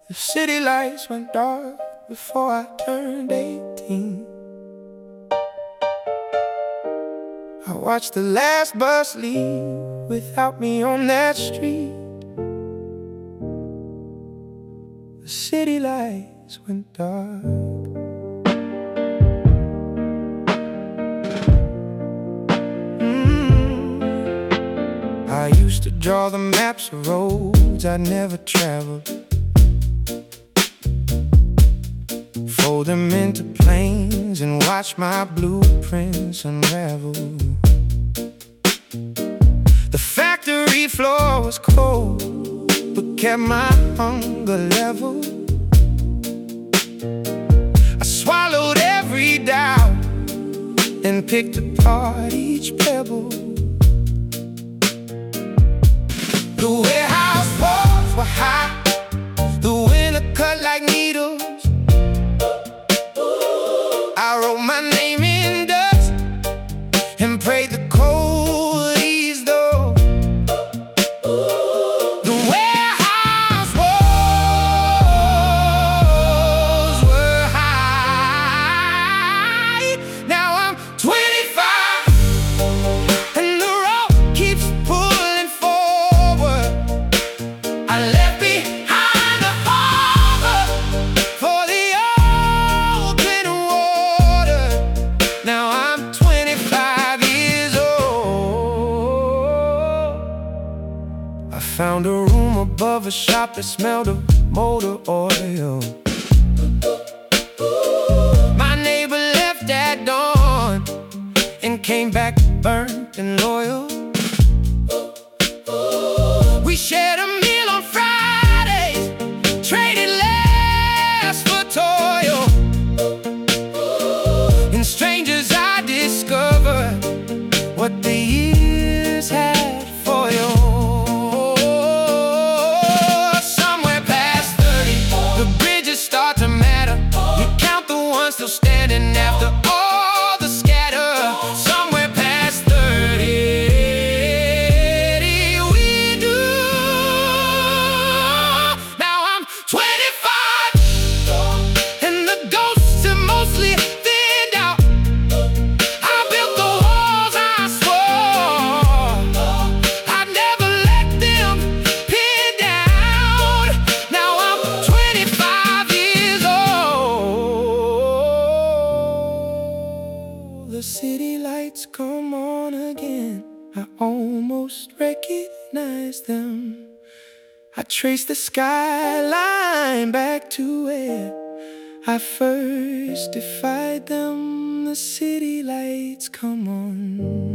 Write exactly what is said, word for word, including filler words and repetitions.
The city lights went dark before I turned eighteen. I watched the last bus leave without me on that street. The city lights went dark. mm. I used to draw the maps of roads I'd never traveled, fold them into planes and watch my blueprints unravel. The factory floor was cold, but kept my hunger level. I swallowed every doubt and picked apart each pebble. The warehouse walls were high, the winter cut like needles. I wrote my name in dust and prayed the cold ease though. The warehouse walls were high. Now I'm twenty-five and the road keeps pulling forward. I left behind the harbor for the open water. Now I'm twenty-five years old. I found a room above a shop that smelled of motor oil. My neighbor left at dawn and came back burnt and loyal. We shared a meal on Fridays, traded laughs for toil. In strangers I discovered what the years had for you. Somewhere past thirty, the bridges start to matter. You count the ones still standing after all the scatter. Somewhere past thirty, we do. Now I'm twenty-five and the ghosts are mostly thinned out. I built the walls I swore I'd never let them pin down. Now I'm twenty-five years old. The city lights come on again. I almost recognize them. I trace the skyline back to where I first defied them. The city lights come on.